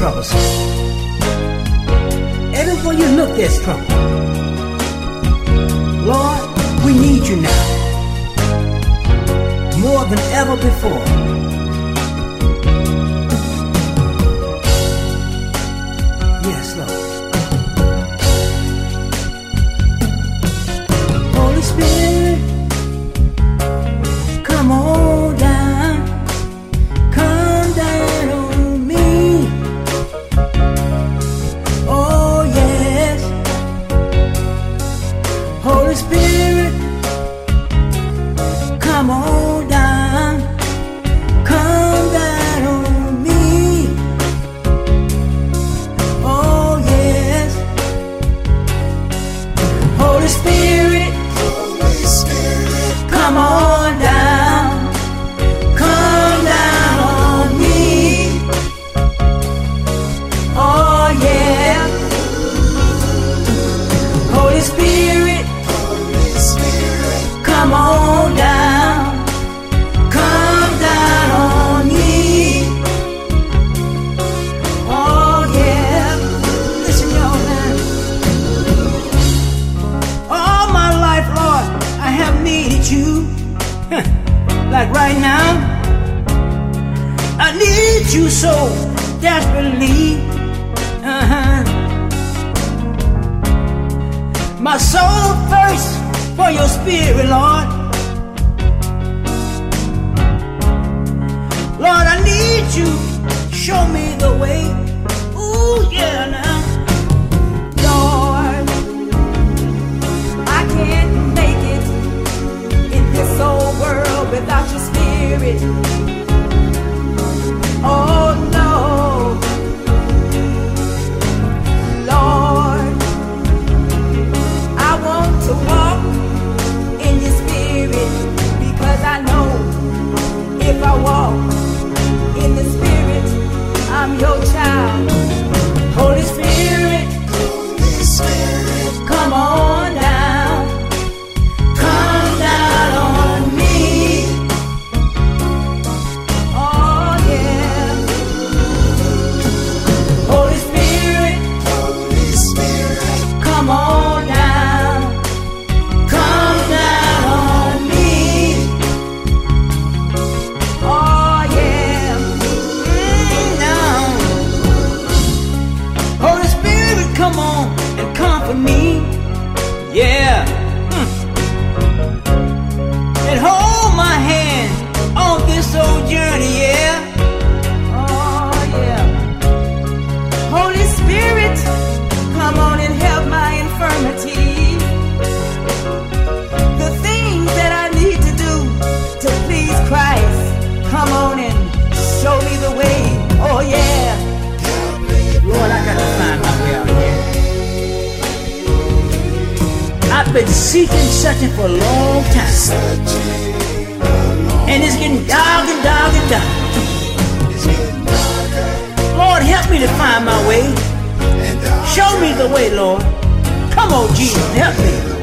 troublesome. Everywhere you look, there's trouble. Lord, we need you now, more than ever before. Yes, Lord. Holy Spirit, come on down, come down on me. Oh yes, Holy Spirit, come on down, come down on me. Oh yes, Holy Spirit, come on down, come down on me. Oh yeah, Holy Spirit, come on down, come down on me. Oh yeah, listen y'all now. All my life, Lord, I have needed you. Like right now, I need you so desperately. My soul thirsts for your spirit, Lord. Lord, I need you. Show me the way. Ooh, yeah, now. Lord, I can't make it in this old world without your spirit. Oh no, Lord, I want to walk in your spirit, because I know if I walk in the spirit, I'm your child. Holy Spirit, come on down, come down on me. Oh yeah, Holy Spirit, come on down, come down on me. oh yeah, Now, Holy Spirit, come on and comfort me. Yeah. And hold my hand on this old journey, yeah. oh yeah. Holy Spirit, come on and help my infirmity. The things that I need to do to please Christ, come on and show me the way. Oh yeah. Lord, I got to find my way out here. I've been searching for a long time. And it's getting dark and dark and dark. Lord, help me to find my way. Show me the way, Lord. Come on, Jesus, help me.